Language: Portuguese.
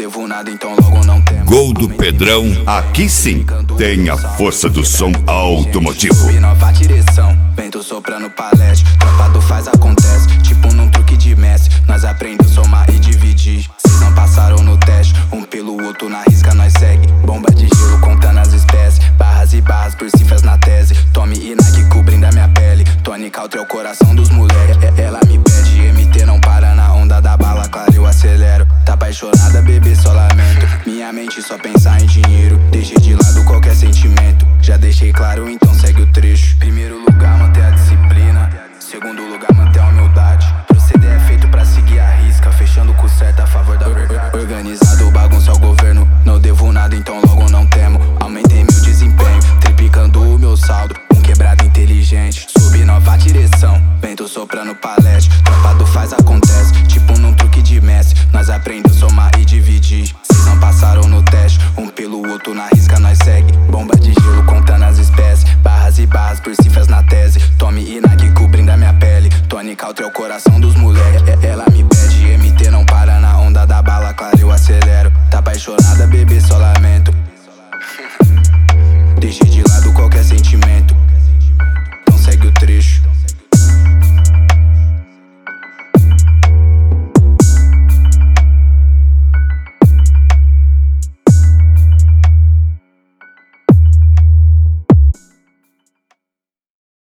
devo nada, então logo não temo. Gol do Pedrão, aqui sim tem a força do som automotivo. Subi nova direção, vento soprando palete. Tropa do faz acontece, tipo num truque de Messi. Nós aprendemos somar e dividir. Cês não passaram no teste, um pelo outro na risca nós segue. Bomba de gelo contando as espécies, barras e barras por cifras na tese. Tome e Nike cobrindo a minha pele. Tony Country é o coração dos moleques. Ela me pede, MT não para na onda da bala, claro eu acelero. Tá apaixonada, bebê, só lamento. Minha mente só pensa em dinheiro, deixei de lado qualquer sentimento. Já deixei claro, então segue o trecho. Primeiro lugar, manter a disciplina. Segundo lugar, manter a humildade. Proceder é feito pra seguir a risca, fechando com certo a favor da verdade. Organizado, bagunça o governo. Não devo nada, então logo não temo. Aumentei meu desempenho, triplicando o meu saldo. Um quebrado inteligente, subi nova direção, vento soprando palete. Tropa do faz acontece, tipo num truque de Messi. Nós aprendemos somar e dividir. Cês não passaram no teste, um pelo outro na risca nós segue. Bomba de gelo contando as espécies, barras e barras por cifras na tese. Tome e Nike cobrindo a minha pele. Tony Country é o coração dos moleques. Ela me pede, MT não para na onda da bala, claro eu acelero. Tá apaixonada,